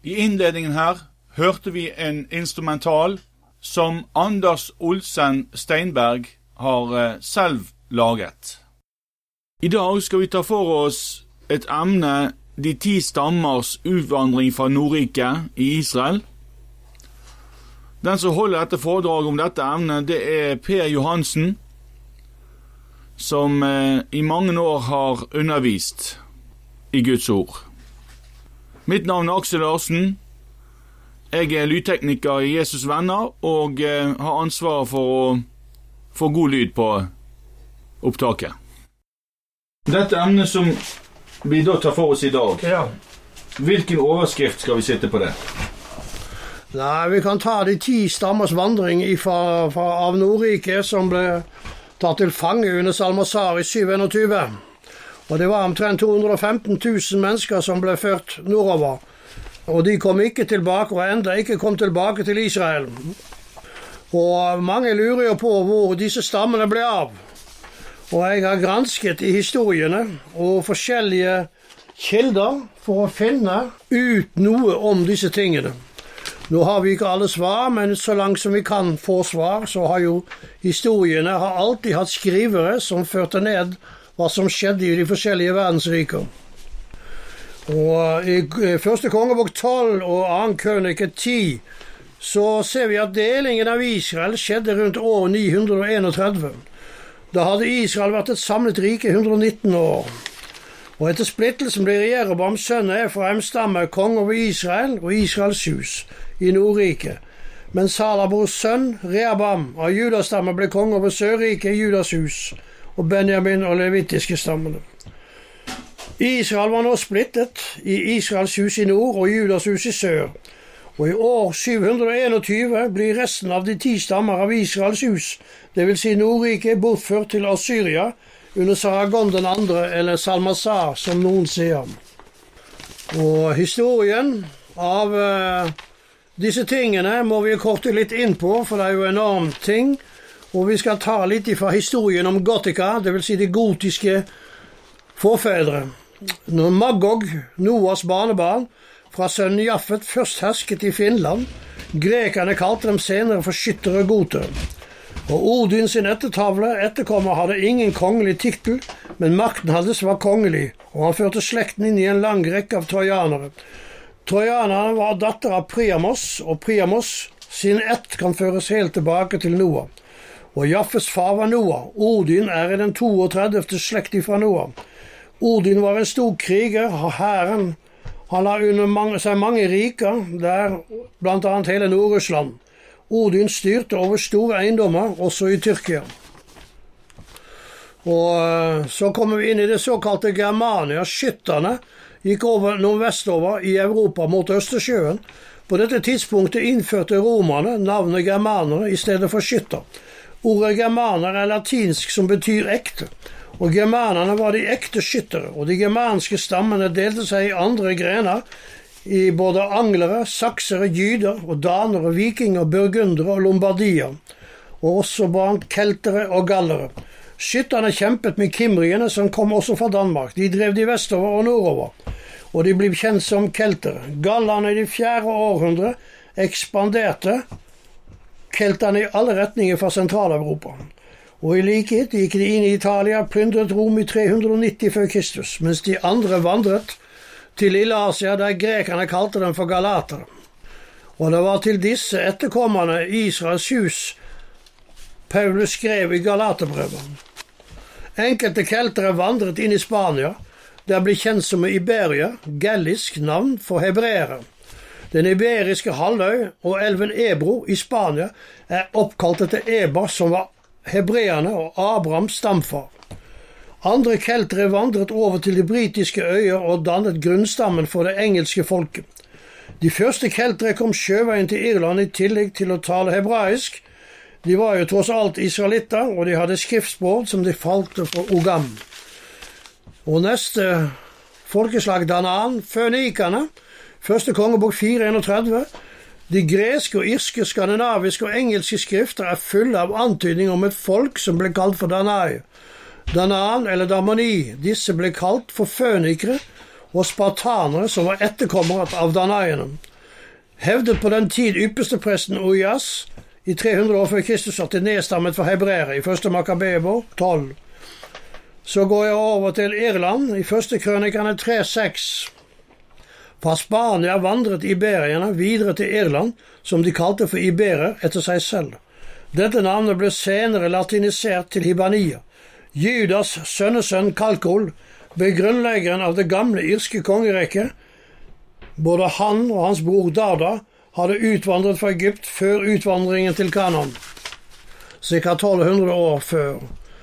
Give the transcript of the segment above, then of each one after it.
I innledningen her hørte vi en instrumental som Anders Olsen Steinberg har selv laget. I dag skal vi ta for oss et emne, de 10 stammers utvandring fra Nordriket i Israel. Den som holder dette foredraget om dette emnet, det er Per Johansen, som i mange år har undervist i Guds ord. Mitt navn er Aksel Larsen. Jeg er lydtekniker i Jesus Venner, og har ansvaret for å få god lyd på opptaket. Dette emnet som vi da tar for oss i dag, hvilken overskrift skal vi sitte på det? Nei, vi kan ta de 10 stammers vandring av Nordriket som ble tatt til fange under Salmasar i 721. Og det var omtrent 215 000 mennesker som ble ført nordover. Og de kom ikke tilbake, og enda ikke kom tilbake til Israel. Og mange lurer jo på hvor disse stammene ble av. Og jeg har gransket i historiene og forskjellige kilder for å finne ut noe om disse tingene. Nå har vi ikke alle svar, men så langt som vi kan få svar, så har jo historiene alltid hatt skrivere som førte ned hva som skjedde i de forskjellige verdensriker. Og i 1. kongebok 12 og 2. krønike 10 så ser vi at delingen av Israel skjedde rundt år 931. Da hadde Israel vært et samlet rike 119 år. Og etter splittelsen ble Jeroboam sønn av Efraim-stamme konge over Israel og Israels hus i Nordriket. Men Salabos sønn Rehabam av Judastamme ble konge over Sørriket i Judas hus og Benjamin og levitiske stammene. Israel var nå splittet i Israels hus i nord og Judas hus i sør. Og i år 721 blir resten av de 10 stammer av Israels hus, det vil si Nordriket, bortført til Assyria under Sargon den andre, eller Salmasar, som noen sier. Og historien av disse tingene må vi korte litt inn på, for det er jo enormt ting. Og vi skal ta litt fra historien om Gotika, det vil si de gotiske forfedre. Når Magog, Noas barnebarn, fra sønnen Jaffet først hersket i Finland, grekerne kalte dem senere for skyttere goter. Og Odin sin etterkommer hadde ingen kongelig tittel, men makten hans var kongelig, og han førte slekten inn i en lang rekke av trojanere. Trojanerne var datter av Priamos, og Priamos sin ett kan føres helt tilbake til Noah. Og Jaffets far var Noah. Odin er i den 32. slekt fra Noah. Odin var en stor kriger, Hæren. Han la under seg mange riker, der blant annet hele Nord-Russland. Odin styrte over store eiendommer, også i Tyrkia. Og så kommer vi inn i det såkalte Germania. Skytterne gikk nordvestover i Europa mot Østersjøen. På dette tidspunktet innførte romerne navnet germanere i stedet for skytter. Ordet germaner er latinsk som betyr ekte. Og germanerne var de ekte skyttere, og de germanske stammene delte seg i andre grener, i både anglere, saksere, jyder, og danere, vikinger, burgundere og lombardier, og også blant keltere og gallere. Skytterne kjempet med kimriene, som kom også fra Danmark. De drev de vestover og nordover, og de ble kjent som keltere. Gallerne i det 4. århundre ekspanderte kelterne i alle retninger fra Sentral-Europa. Og i likhet gikk de inn i Italia, plyndret Rom i 390 før Kristus, mens de andre vandret til Lille Asia, der grekerne kalte dem for galatere. Og det var til disse etterkommerne Israels hus Paulus skrev i Galaterbrevet. Enkelte keltere vandret inn i Spania, der ble kjent som Iberia, gallisk navn for hebreere. Den iberiske halvøy og elven Ebro i Spania er oppkalt etter Eber, som var hebreerne og Abrahams stamfar. Andre keltere vandret over til de britiske øyer og dannet grunnstammen for det engelske folket. De første keltere kom sjøveien til Irland i tillegg til å tale hebraisk. De var jo tross alt israelitter, og de hadde skriftspråk som de kalte for Ogam. Og neste folkeslag Danaan, fønikerne, 1. kongebok 4:31. De greske og irske, skandinaviske og engelske skrifter er fulle av antydning om et folk som ble kalt for Danai. Danaan eller Damani, disse ble kalt for fønikere og spartanere som var etterkommere av Danaiene. hevdet på den tid ypperstepresten Ojas i 300 år før Kristus at det nedstammet fra hebreere i 1. Makabebok 12. Så går jeg over til Irland i 1. Krønikerne 3:6. Fra Spania vandret iberierne videre til Irland, som de kalte for iberer etter seg selv. Dette navnet ble senere latinisert til Hibania. Judas sønnesønn Kalkol ble grunnleggeren av det gamle irske kongeriket. Både han og hans bror Dada hadde utvandret fra Egypt før utvandringen til Kanaan, ca. 1200 år før.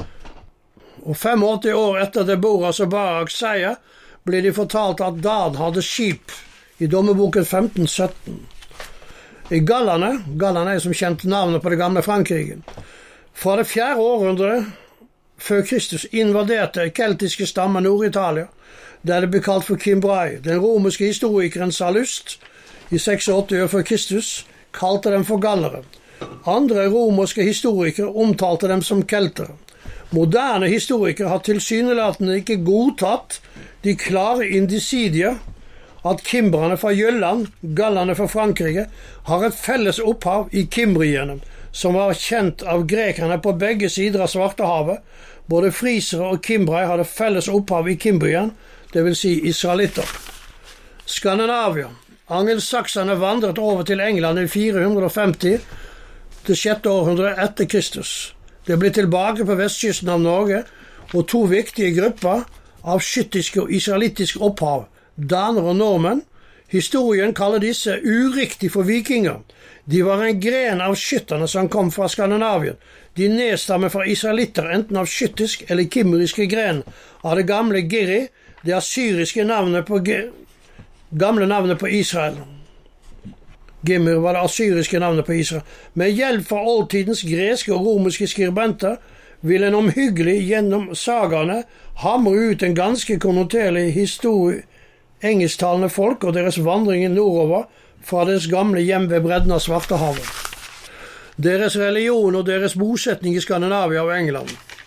Og 85 år etter Deborahs og Baraks seier ble de fortalt at Dan hadde skip i Dommeboken 15:17. I Gallerne er som kjent navnet på det gamle Frankrike. Fra det 4. århundre før Kristus invaderte keltiske stammer Nord-Italia, der det ble kalt for Kimbrai. Den romerske historikeren Sallust i 86 år før Kristus kalte dem for gallere. Andre romerske historikere omtalte dem som keltere. Moderne historikere har tilsynelatende ikke godtatt de klare indisidier at kimbrerne fra Jylland, gallerne fra Frankrike, har et felles opphav i kimbriene, som var kjent av grekerne på begge sider av Svartehavet. Både frisere og kimbrai hadde felles opphav i Kimbrien, det vil si israelitter. Skandinavia. Angelsakserne vandret over til England i 450 til 6. århundre etter Kristus. Det ble tilbake på vestkysten av Norge, og to viktige grupper av skyttiske og israelittiske opphav, daner og nordmenn. Historien kaller disse uriktig for vikinger. De var en gren av skytterne som kom fra Skandinavien. De nedstammer fra israelitter, enten av skyttisk eller kimriske gren av det gamle Giri, det assyriske gamle navnet på Israel. Gimmer var det assyriske navnet på Israel. Med hjelp fra oldtidens greske og romerske skribenter vil en omhyggelig gjennom sagaene hamre ut en ganske konnoterlig historie, engelsktalende folk og deres vandringer nordover fra deres gamle hjem ved bredden av Svartehavet. Deres religion og deres bosetning i Skandinavia og England.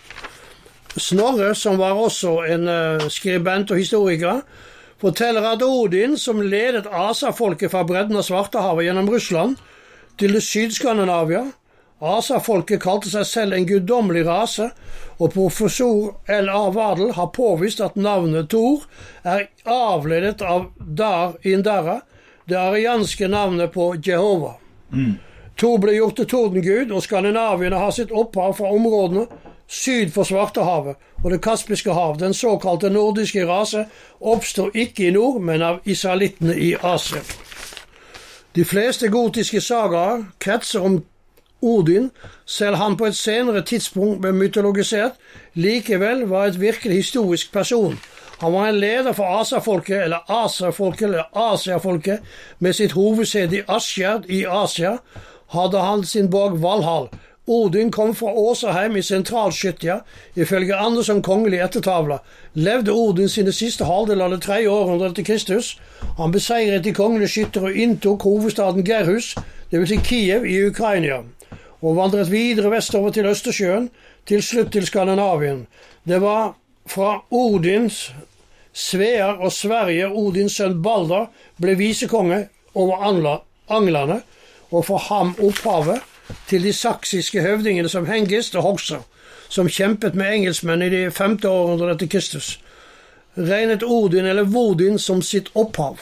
Snorre, som var også en skribent og historiker, forteller at Odin, som ledet Asa-folket fra bredden av Svartehavet gjennom Russland til det Syd-Skandinavia. Asa-folket kalte seg selv en guddommelig rase, og professor L.A. Wadel har påvist at navnet Thor er avledet av Dar-Indara, det arianske navnet på Jehova. Thor ble gjort til tordengud, og skandinaviene har sitt opphav fra områdene syd for Svartehavet og det Kaspiske hav. Den såkalte nordiske rase oppstår ikke i nord, men av israelittene i Asia. De fleste gotiske sagaer kretser om Odin, selv han på et senere tidspunkt ble mytologisert, likevel var et virkelig historisk person. Han var en leder for Asa-folket, eller Asa-folket, eller Asia-folket, med sitt hovedsete i Asgard i Asia, hadde han sin borg Valhall. Odin kom fra Åserheim i Sentralskytja, ifølge Andersen kongelig ettertavla. Levde Odin sine siste halvdel av det 3. århundre etter Kristus. Han beseiret de kongelige skytter og inntok hovedstaden Gerhus, det vil si Kiev i Ukraina, og vandret videre vestover til Østersjøen, til slutt til Skandinavien. Det var fra Odins Svear og Sverige Odins sønn Balder ble visekonge over anglerne, og for ham opphavet til de saksiske høvdingene som Hengist og Hogsa, som kjempet med engelskmenn i det 5. århundre etter Kristus. Regnet Odin eller Vodin som sitt opphav.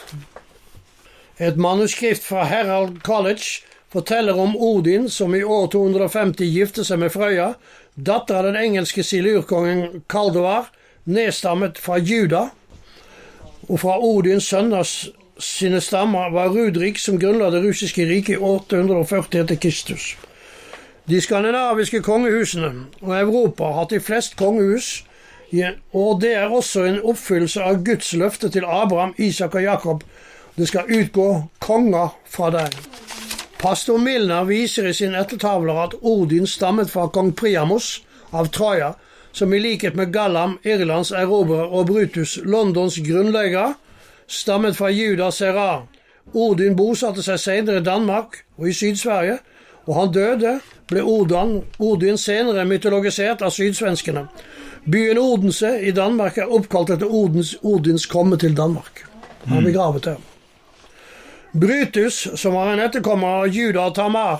Et manuskript fra Herald College forteller om Odin, som i år 250 gifte seg med Frøya, datter av den engelske silurkongen Kaldovar, nedstammet fra Juda, og fra Odins sønners sine stammer var Rudrik, som grunnla det russiske riket i 840 etter Kristus. De skandinaviske kongehusene og Europa har hatt de flest kongehus, og det er også en oppfyllelse av Guds løfte til Abraham, Isak og Jakob. Det skal utgå konger fra deg. Pastor Milner viser i sin ettertavler at Odin stammet fra kong Priamos av Troja, som i likhet med Gallam, Irlands erobrer og Brutus, Londons grunnlegger, stammet fra Juda Serra. Odin bosatte seg senere i Danmark og i Syd-Sverige, og han døde, ble Odin senere mytologisert av sydsvenskene. Byen Odense i Danmark er oppkalt etter Odins komme til Danmark. Han er begravet der. Brutus, som var en etterkommer av Juda og Tamar,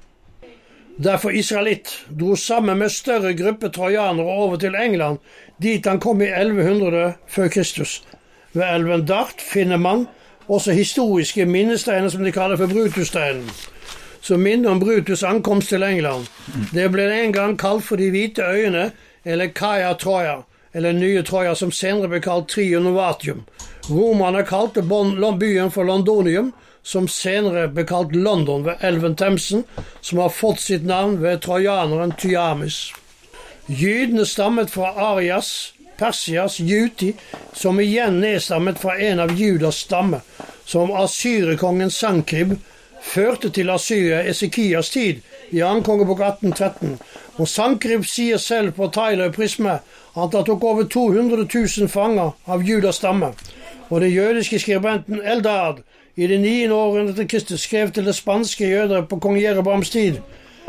derfor israelitt, dro sammen med større gruppe trojanere over til England, dit han kom i 1100 før Kristus. Ved elven Dart finner man også historiske minnesteiner som de kaller for Brutussteinen, som minner om Brutus' ankomst til England. Det ble en gang kalt for de hvite øyene, eller Caia Troia, eller nye Troia, som senere ble kalt Trium Novatium. Romerne kalte byen for Londonium, som senere ble kalt London ved elven Themsen, som har fått sitt navn ved trojaneren Tyamis. Jydene stammet fra Arias, Persias, Juti, som igjen nedstammet fra en av Judas stamme, som Assyrekongen Sankrib førte til Assyria Esekias tid i 2. kongebok 1813. Og Sankrib sier selv på Tyler Prisme at han tok over 200 000 fanger av Judas stamme. Og den jødiske skribenten Eldad i det 9. århundre etter Kristus skrev til det spanske jøder på kong Jeroboams tid,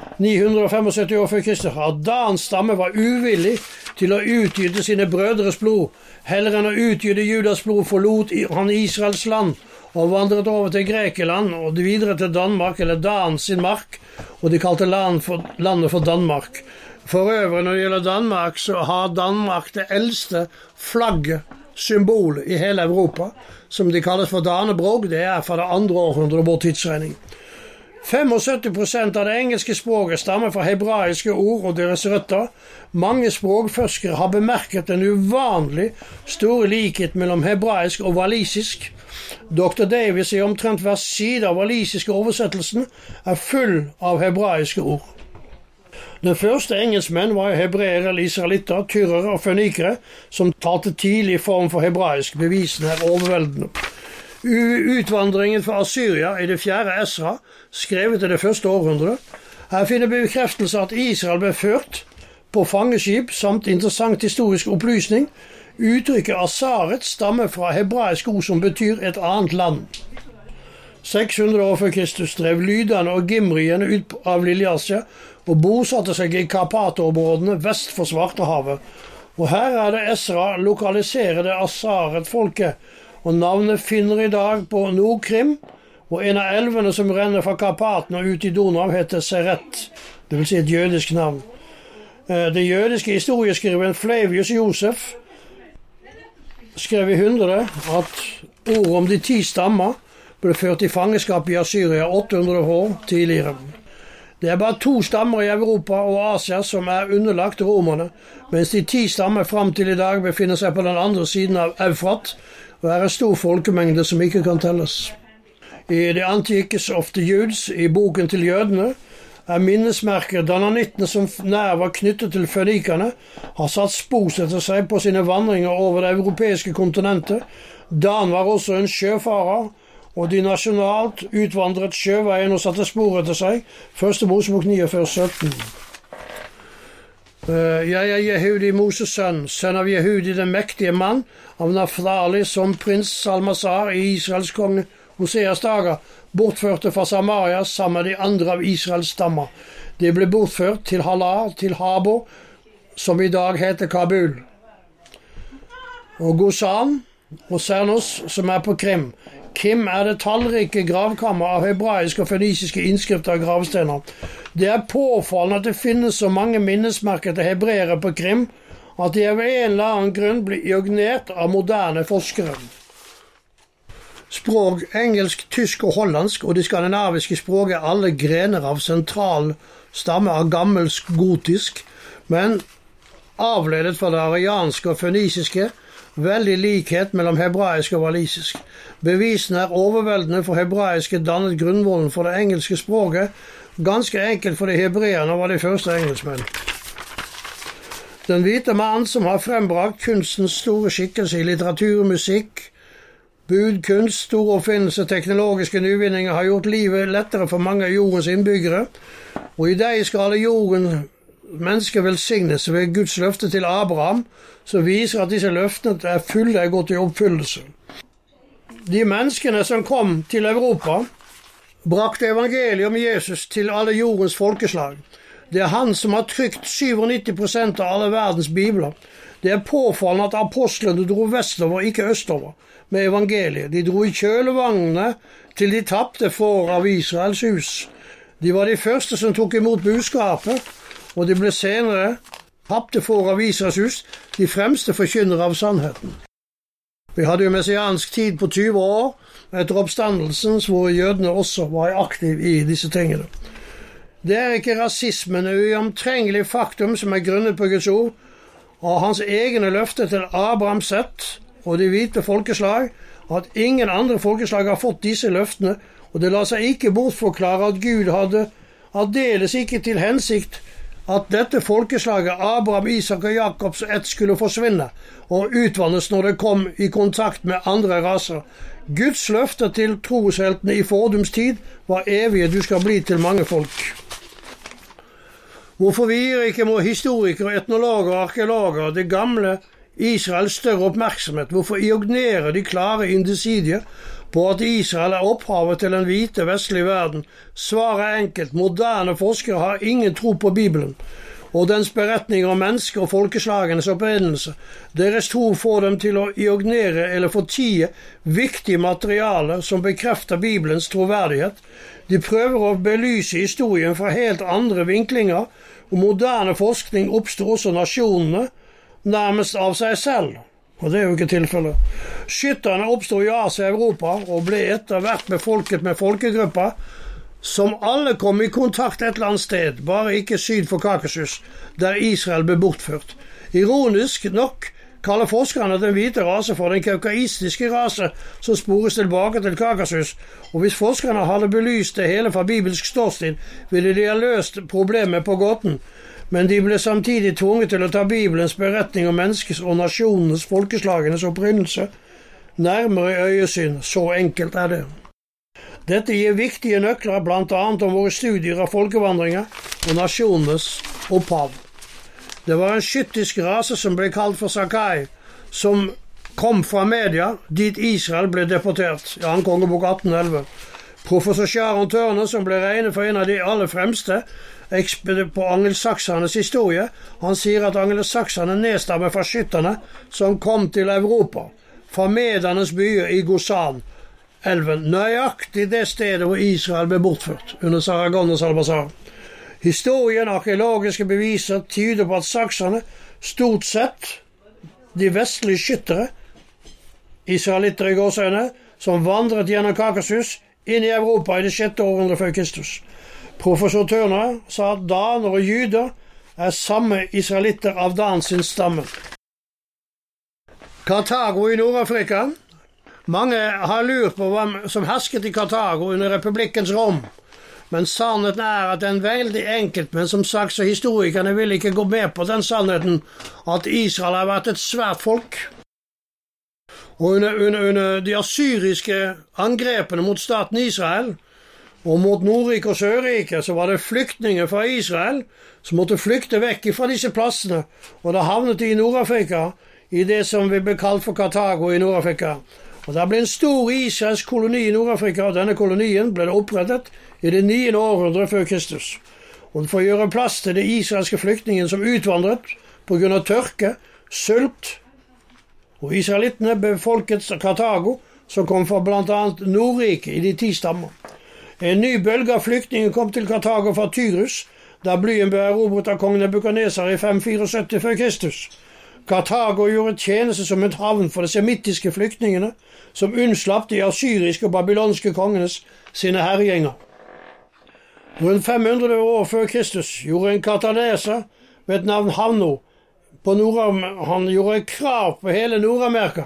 975 år før Kristus, at Dans stamme var uvillig til å utgyte sine brødres blod. Heller enn å utgyte Judas blod forlot han Israels land og vandret over til Grekeland og videre til Danmark, eller Dan sin mark, og de kalte landet for Danmark. For øvrig, når det gjelder Danmark, så har Danmark det eldste flagget, symbol i hele Europa, som de kalles for Danebrog. Det er fra det 2. århundret vår tidsregning. 75% av det engelske språket stammer fra hebraiske ord og deres røtter. Mange språkforskere har bemerket en uvanlig store likhet mellom hebraisk og walisisk. Dr. Davis i omtrent hver side av walisiske oversettelsen er full av hebraiske ord. Den første engelskmenn var hebreere, israelitter, tyrere og fønikere, som talte tidlig i form for hebraisk. Bevisene er overveldende. Utvandringen fra Assyria i det 4. Esra, skrevet i det 1. århundre. Her finner vi bekreftelse at Israel ble ført på fangeskip, samt interessant historisk opplysning. Uttrykket Asaret stammer fra hebraisk ord som betyr et annet land. 600 år før Kristus drev lydene og gimriene ut av Lilleasia og bosatte seg i Karpatområdene vest for Svartehavet. Og her er det Esra lokaliserer det Asaret-folket, og navnet finner i dag på Nordkrim, og en av elvene som renner fra Karpatene og ut i Donau heter Seret, det vil si et jødisk navn. Det jødiske historieskriveren Flavius Josef skrev i 100 at ord om de 10 stammer ble ført i fangeskap i Assyria 800 år tidligere. Det er bare 2 stammer i Europa og Asia som er underlagt romerne, mens de 10 stammer frem til i dag befinner seg på den andre siden av Eufrat, og er en stor folkemengde som ikke kan telles. I The Antiques of the Judes, i boken til jødene, er minnesmerker dananittene som nær var knyttet til fønikerne, har satt spor etter seg på sine vandringer over det europeiske kontinentet. Dan var også en sjøfarer, og de nasjonalt utvandret sjøveien og satte spor etter seg. 1. Mosebok 49:17. Jeg er Jehudi, Moses sønn av Jehudi, den mektige mann, av Naftali, som prins Salmasar i Israels konge Hoseas dager, bortførte fra Samaria sammen med de andre av Israels stammer. De ble bortført til Halar, til Habo, som i dag heter Kabul, og Gosan og Sernos, som er på Krim. Kim er det tallrike gravkammer av hebraiske og fønisiske innskrifter av gravstener. Det er påfallende at det finnes så mange minnesmerker til hebreere på Krim, at de av en eller annen grunn blir ignorert av moderne forskere. Språk engelsk, tysk og hollandsk og de skandinaviske språk er alle grener av sentral stamme av gammelsk gotisk, men avledet fra det arianske og fønisiske, veldig likhet mellom hebraisk og walisisk. Bevisene er overveldende, for hebraiske dannet grunnvollen for det engelske språket, ganske enkelt fordi hebreerne var de første engelskmenn. Den hvite mann som har frembrakt kunstens store skikkelse i litteratur, musikk, budkunst, store oppfinnelser, teknologiske nyvinninger har gjort livet lettere for mange av jordens innbyggere, og i deg skal alle jorden mennesker velsignes ved Guds løfte til Abraham, som viser at disse løftene er fulle og gått i oppfyllelse. De menneskene som kom til Europa, brakte evangeliet om Jesus til alle jordens folkeslag. Det er han som har trykt 97% av alle verdens bibler. Det påfallende at apostlene dro vestover, ikke østover, med evangeliet. De dro i kjølevagnene til de tappte får av Israels hus. De var de første som tok imot budskapet, og de ble senere tappte får av Israels hus, de fremste forkynnere av sannheten. Vi hadde jo messiansk tid på 20 år etter oppstandelsen, hvor jødene også var aktive i disse tingene. Det ikke rasismen, det uomtrengelig faktum som grunnet på Guds ord, og hans egne løfter til Abraham sett, og de hvite folkeslag, at ingen andre folkeslag har fått disse løftene, og det la seg ikke bortforklare at Gud hadde aldeles ikke til hensikt at dette folkeslaget, Abraham, Isak og Jakobs ett, skulle forsvinne og utvannes når det kom i kontakt med andre raser. Guds løfter til trosheltene i fordums tid var evige, du skal bli til mange folk. Hvorfor vier ikke må historikere, etnologer og arkeologer det gamle Israel større oppmerksomhet? Hvorfor ignorerer de klare indisidier på at Israel opphavet til den hvite vestlige verden? Svaret enkelt. Moderne forskere har ingen tro på Bibelen og dens beretninger om mennesker og folkeslagenes opprinnelse. Deres tro får dem til å ignorere eller fortie viktig materiale som bekrefter Bibelens troverdighet. De prøver å belyse historien fra helt andre vinklinger, og moderne forskning oppstår også nasjonene nærmest av seg selv. Og det jo ikke tilfellet. Skytterne oppstod i Asia og Europa og ble etter hvert befolket med folkegrupper som alle kom i kontakt et eller annet sted, bare ikke syd for Kaukasus, der Israel ble bortført. Ironisk nok kaller forskerne den hvite rase for den kaukaistiske rase som spores tilbake til Kaukasus, og hvis forskerne hadde belyst det hele fra bibelsk ståsted, ville de ha løst problemet på gåten. Men de ble samtidig tvunget til å ta Bibelens beretning om menneskets og nasjonenes folkeslagenes opprinnelse nærmere i øyesyn. Så enkelt det. Dette gir viktige nøkler, blant annet om våre studier av folkevandringer og nasjonenes opphav. Det var en skyttisk rase som ble kalt for Sakai, som kom fra Media, dit Israel ble deportert, i 2. kongebok 1811. Professor Sharon Turner, som ble regnet for en av de aller fremste på angelsaksernes historie, han sier at angelsakserne nedstammer fra skytterne som kom til Europa, fra Medanes byer i Gosan, elven, nøyaktig det stedet hvor Israel ble bortført, under Sargon og Salmasar. Historien, arkeologiske beviser, tyder på at sakserne, stort sett de vestlige skyttere, israelitter i gåsøyne, som vandret gjennom Kaukasus, inn i Europa i det 6. århundre før Kristus. Professor Turner sa at daner og jyder samme israelitter av Dan sin stamme. Kartago i Nord-Afrika. Mange har lurt på hvem som hersket i Kartago under republikkens Rom, men sannheten at den veldig enkelt, men som sagt så historikerne vil ikke gå med på den sannheten at Israel har vært et svært folk. Og under de assyriske angrepene mot staten Israel, og mot Nordrike og Sørrike, så var det flyktninger fra Israel som måtte flykte vekk fra disse plassene, og da havnet de i Nord-Afrika, i det som vi ble kalt for Kartago i Nord-Afrika. Og der ble en stor israelsk koloni i Nord-Afrika, og denne kolonien ble opprettet i det 9. århundre før Kristus. Og for å gjøre plass til de israelske flyktningene som utvandret på grunn av tørke, sult, og israelittene befolket Kartago, som kom fra blant annet Nordrike i de 10 stammer. En ny bølge av flyktninger kom til Kartago fra Tyrus, da byen ble erobret av kong Nebukadnesar i 574 før Kristus. Kartago gjorde tjeneste som et havn for de semittiske flyktningene, som unnslapp de assyriske og babylonske kongenes sine herjinger. Rundt 500 år før Kristus gjorde en kartaneser ved et navn Hanno han gjorde krav på hele Nord-Amerika.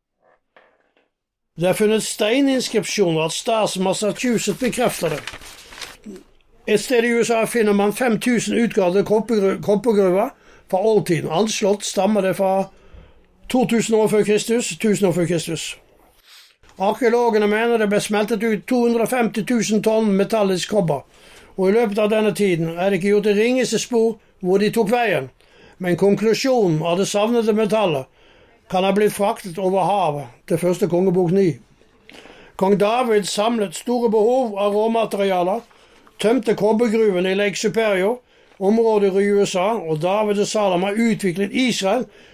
Det funnet steininskripsjoner at staten Massachusetts bekrefter det. Et sted i USA finner man 5000 utgravede koppergruver fra oldtiden. Anslått stammer det fra 2000 år før Kristus, 1000 år før Kristus. Arkeologene mener det ble smeltet ut 250 000 tonn metallisk kobber, og i løpet av denne tiden det ikke gjort det ringeste spor hvor de tok veien, men konklusjonen av det savnede metallet kan ha blitt fraktet over havet til 1. kongebok 9. Kong David samlet store behov av råmaterialer, tømte kobbergruvene i Lake Superior, områder i USA, og David og Salama utviklet Israel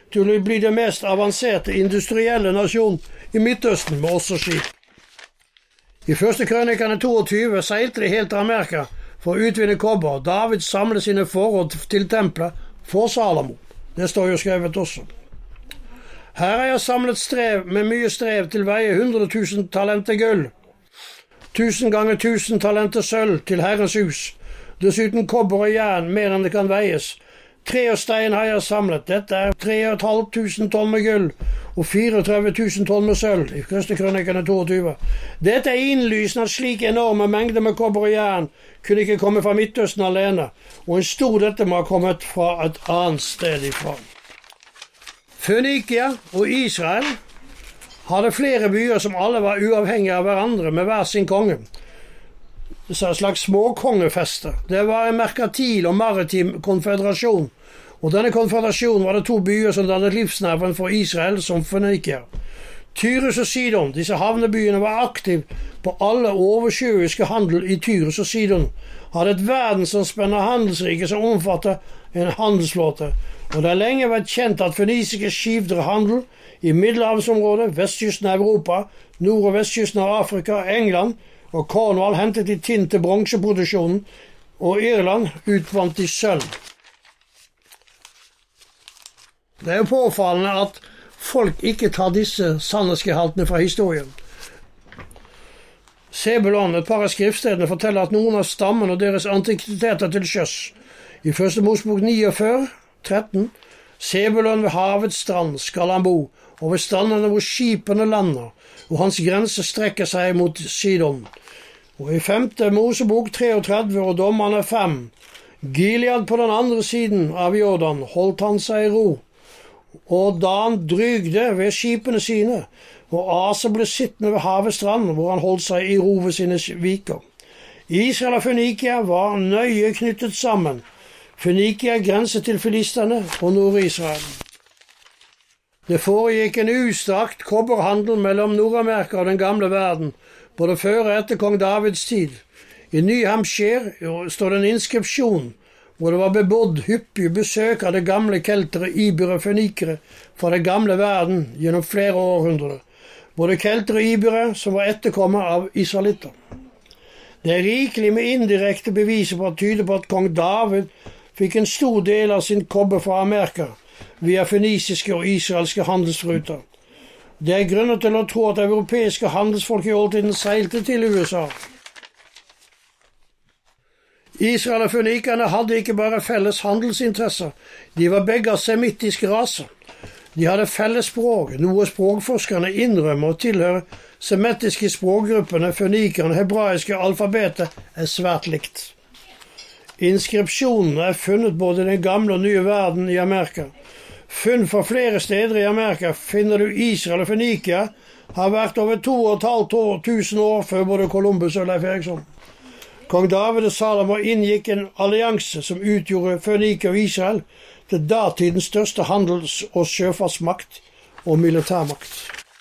til å bli det mest avanserte industrielle nasjon i Midtøsten, med også skip. I første krønikene 22 seilte de helt til Amerika for å utvinne kobber. David samlet sine forråd til tempelet for Salomo. Det står jo skrevet også. Her har jeg samlet strev med mye strev til veie 100 000 talenter gull, 1000 ganger 1000 talenter sølv til Herrens hus. Dessuten kobber og jern mer enn det kan veies. Tre og stein har jeg samlet. Dette er 3500 tonn med gull og 34 000 tonn med sølv, i første krønikene 22. Dette er innlysende at slike enorme mengder med kobber og jern kunne ikke komme fra Midtøsten alene, og en stor dette må ha kommet fra et annet sted ifra. Fønikia og Israel hadde flere byer som alle var uavhengige av hverandre med hver sin konge. Det er et slags småkongefeste. Det var en merkantil og maritim konfederasjon, og denne konfederasjonen var det to byer som dannet livsnerven for Israel som Fønikia. Tyrus og Sidon, disse havnebyene, var aktive på alle oversjøiske handel i Tyrus og Sidon, hadde et verdensomspennende handelsrike som omfattet en handelsflåte, og det har lenge vært kjent at fønisiske skip drev handel i Middelhavsområdet, vestkysten av Europa, nord- og vestkysten av Afrika, England, og Cornwall hentet de tinn til bronseproduksjonen, og Irland utvant de sølv. Det er jo påfallende at folk ikke tar disse sannhetsgehaltene fra historien. Sebulon, et par av skriftstedene, forteller at noen av stammen og deres antikviteter til sjøs. I første Mosebok 49, 13, Sebulon ved havets strand skal han bo, og ved strandene hvor skipene lander, og hans grense strekker seg mot Sidon. Og i 5. Mosebok 33 og Dommerne 5, Gilead på den andre siden av Jordan holdt han seg i ro, og da han drygde ved skipene sine, og Asa ble sittende ved havets strand, hvor han holdt seg i ro ved sine viker. Israel og Fønikia var nøye knyttet sammen. Fønikia grenset til filistene og Nord-Israel. Det foregikk en utstrakt kobberhandel mellom Nord-Amerika og den gamle verden, både før og etter kong Davids tid. I New Hampshire står det en inskripsjon, hvor det var bebodd hyppige besøk av det gamle keltere, ibere, fønikere fra den gamle verden gjennom flere århundrer. Både keltere og ibere som var etterkommet av israelitter. Det er rikelig med indirekte beviser på at tyder på at kong David fikk en stor del av sin kobber fra Amerika via fønisiske og israelske handelsruter. Det er grunner til å tro at europeiske handelsfolk i oldtiden seilte til USA. Israel og fønikerne hadde ikke bare felles handelsinteresser, de var begge av semittiske raser. De hadde felles språk, noe språkforskerne innrømmer og tilhører semittiske språkgruppene. Fønikerne hebraiske alfabetet er svært likt. Inskripsjonene er funnet både i den gamle og nye verden i Amerika. Funn fra flere steder i Amerika finner du Israel og Fønikia har vært over 2500 år før både Columbus og Leif Eriksson. Kong David og Salomo inngikk en allianse som utgjorde Fønikia og Israel til datidens største handels- og sjøfartsmakt og militærmakt.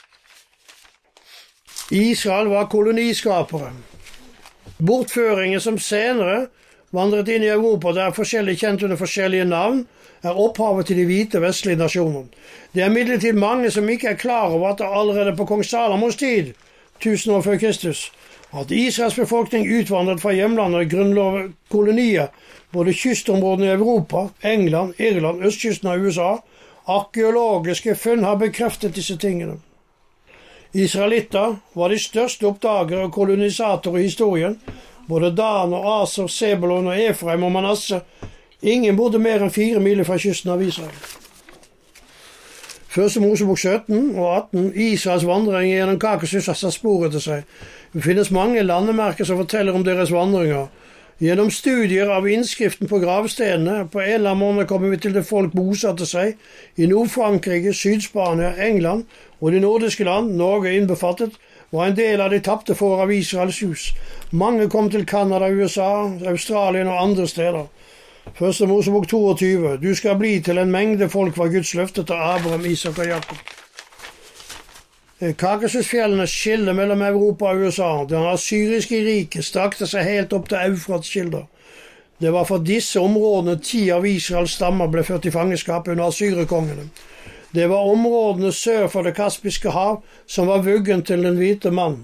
Israel var koloniskapere. Bortføringen som senere vandret inn i Europa, der forskjellig kjent under forskjellige navn, er opphavet til de hvite vestlige nasjoner. Det er imidlertid mange som ikke er klar over at det allerede på kong Salomos tid, 1000 år før Kristus, at Israels befolkning utvandret fra hjemlandet og grunnlov kolonier, både kystområdene i Europa, England, Irland, østkysten av USA. Arkeologiske funn har bekreftet disse tingene. Israelitter var de største oppdagere og kolonisatorer i historien. Både Dan og Aser, Sebulon og Efraim og Manasse. Ingen bodde mer enn 4 mil fra kysten av Israel. Første Mosebok 17 og 18, Israels vandring gjennom Kaukasus har satt spor etter seg. Det finnes mange landemerker som forteller om deres vandringer. Gjennom studier av innskriften på gravstedene, på en eller annen måte kommer vi til det folk bosatte seg i Nord-Frankrike, Syd-Spania, England og de nordiske land, Norge innbefattet, var en del av de tapte får av Israels hus. Mange kom til Kanada, USA, Australien og andre steder. Første Mosebok 22, du skal bli til en mengde folk var Guds løfte til Abraham, Isak og Jakob. Kaukasusfjellene skiller mellom Europa og USA. Den assyriske riket strakte seg helt opp til Eufratskilder. Det var for disse områdene 10 av Israels stammer ble ført i fangenskap under assyrekongene. Det var områdene sør for det Kaspiske hav som var vuggen til den hvite mann.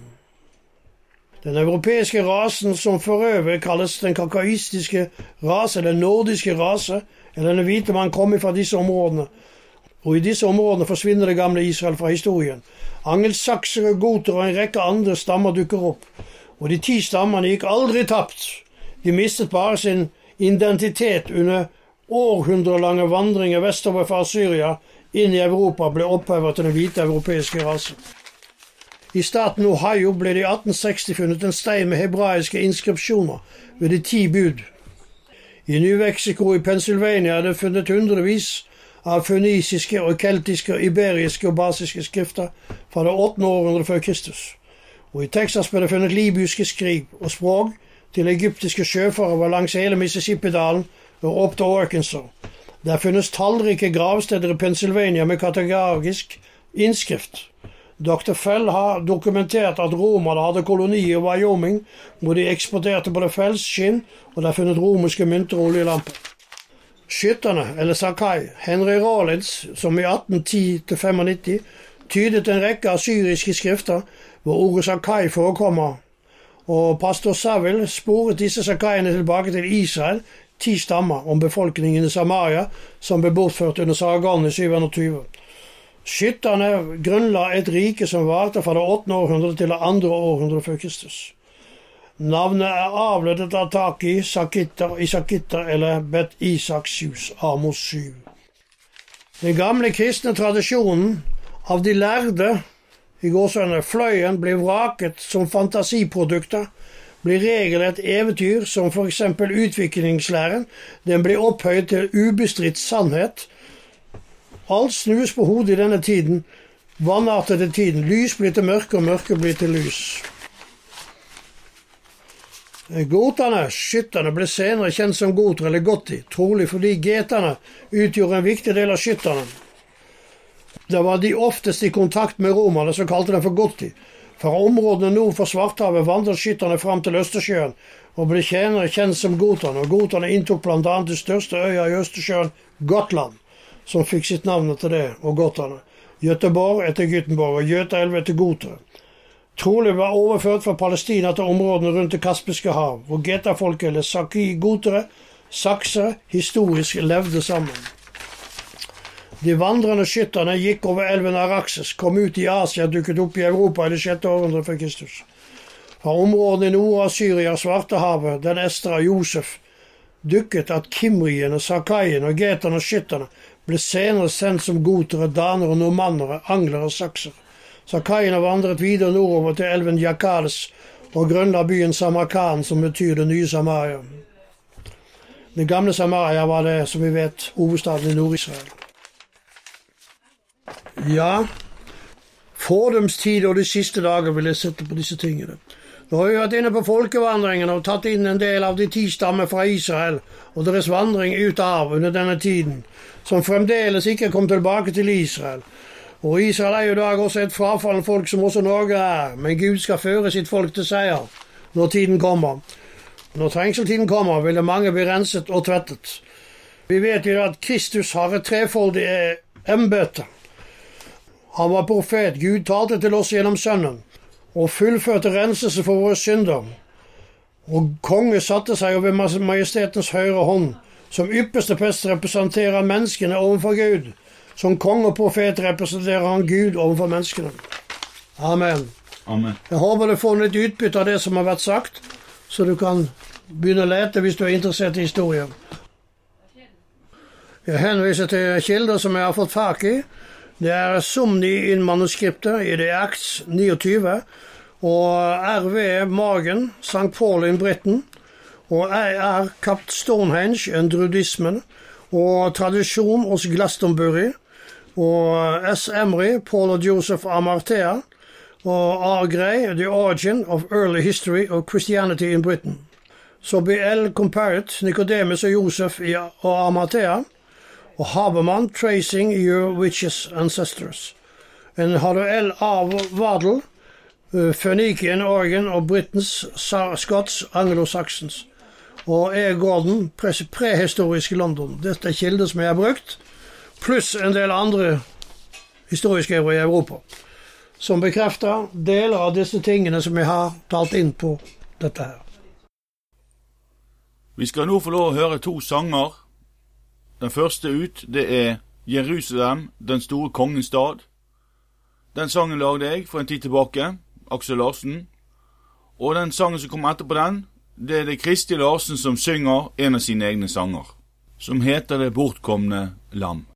Den europeiske rasen, som for øvrig kalles den kakaistiske rase, eller nordiske rase, eller den hvite mann, kom fra disse områdene. Og i disse områdene forsvinner det gamle Israel fra historien. Angelsaksere, goter og en rekke andre stammer dukker opp. Og de 10 stammene gikk aldri tapt. De mistet bare sin identitet under århundrelange vandringer vestover fra Syria inn i Europa ble opphevet til den hvite europeiske rasen. I staten Ohio ble det i 1860 funnet en stein med hebraiske inskripsjoner ved de 10 bud. I New Mexico i Pennsylvania er det funnet hundrevis av fønisiske og keltiske, iberiske og basiske skrifter fra det 8. århundre før Kristus. Og i Texas ble det funnet libyske skriv og språk til egyptiske sjøfarere langs hele Mississippi-dalen og opp til Arkansas. Der funnes tallrike gravsteder i Pennsylvania med kategorisk innskrift. Dr. Fell har dokumentert at romerne hadde koloni i Wyoming, hvor de eksporterte både fellsskinn, og der funnet romerske mynter og oljelamper. Skytterne, eller Sakai, Henry Rollins, som i 1810-95 tydet en rekke assyriske skrifter hvor ordet Sakai forekommer, og pastor Saville sporet disse Sakaiene tilbake til Israel, 10 stammer om befolkningen i Samaria, som ble bortført under Sargon i 720. Skytterne grunnla et rike som varte fra det 8. århundre til det 2. århundre før Kristus. Navnet er avledet av Taki, Isakitter eller Bet Isaks hus, Amos 7. Den gamle kristne tradisjonen av de lærde i gåsøyne fløyen ble vraket som fantasiprodukter, ble regel et eventyr som for eksempel utviklingslæren, den ble opphøyd til ubestridt sannhet. Alt snus på hodet i denne tiden, vannartede tiden, lys blir til mørke og mørke blir til lys. Goterne, skytterne, ble senere kjent som goter eller gotti, trolig fordi geterne utgjorde en viktig del av skytterne. Det var de oftest i kontakt med romerne som kalte dem for gotti. Fra områdene nord for Svarthavet vandret skytterne fram til Østersjøen og ble senere kjent som goterne, og goterne inntok blant annet det største øya i Østersjøen, Gotland, som fikk sitt navn etter det, og goterne. Göteborg etter Gytenborg og Götaelv etter gotere. Trolig var overført fra Palestina til områdene rundt det Kaspiske hav, hvor getafolket eller saki-gotere, saksere, historisk levde sammen. De vandrende skytterne gikk over elven Araxes, kom ut i Asia og dukket opp i Europa i det 6. århundre før Kristus. Fra områdene i nord av Syria, Svartehavet, den Estra Josef, dukket at kimriene, sakaiene og geterne og skytterne ble senere sendt som gotere, danere, normannere, anglere og sakser. Sakaiene vandret videre nordover til elven Jakales og grunnla byen Samarkand, som betyr det nye Samaria. Det gamle Samaria var det, som vi vet, hovedstaden i Nord-Israel. Ja, fordumstid og de siste dager vil jeg sette på disse tingene. Nå har vi vært inne på folkevandringen og tatt inn en del av de 10 stammer fra Israel og deres vandring ut av under denne tiden, som fremdeles ikke kom tilbake til Israel. Og Israel er jo i dag også et frafallen folk som også Norge er, men Gud skal føre sitt folk til seier når tiden kommer. Når trengseltiden kommer, vil det mange bli renset og tvettet. Vi vet jo at Kristus har et trefoldig embete. Han var profet, Gud talte til oss gjennom sønnen, og fullførte renselse for våre synder. Og konge satte seg over majestetens høyre hånd, som ypperste prest representerer menneskene overfor Gud. Som konge og profet representerer han Gud overfor menneskene. Amen. Amen. Jeg håper du får litt utbytte av det som har vært sagt, så du kan begynne å lete hvis du er interessert i historien. Jeg henviser til kilder som jeg har fått tak i. Det er Sumni-manuskriptet i The Acts 29, og R.V. Morgan, St. Paul in Britain, og R. Capt Stonehenge, en druidismen, og tradisjon hos Glastonbury, og S. Emery, Paul og Joseph Amartea, og R. Gray, The Origin of Early History of Christianity in Britain. Så B.L. Comparet, Nicodemus og Joseph og Amartea, og Habermann, Tracing Your Witches Ancestors. En H.L. A. Waddell, Phoenician Origin of Britain's Scots Anglo-Saxons. Og E. Gordon, prehistorisk London. Dette er kilder som jeg har brukt, pluss en del andre historieskrivere i Europa, som bekrefter deler av disse tingene som jeg har talt inn på dette her. Vi skal nå få lov å høre 2 sanger. Den første ut, det er Jerusalem, den store kongens stad. Den sangen lagde jeg for en tid tilbake, Aksel Larsen. Og den sangen som kommer etterpå den, det er det Kristi Larsen som synger en av sine egne sanger, som heter Det bortkomne lam.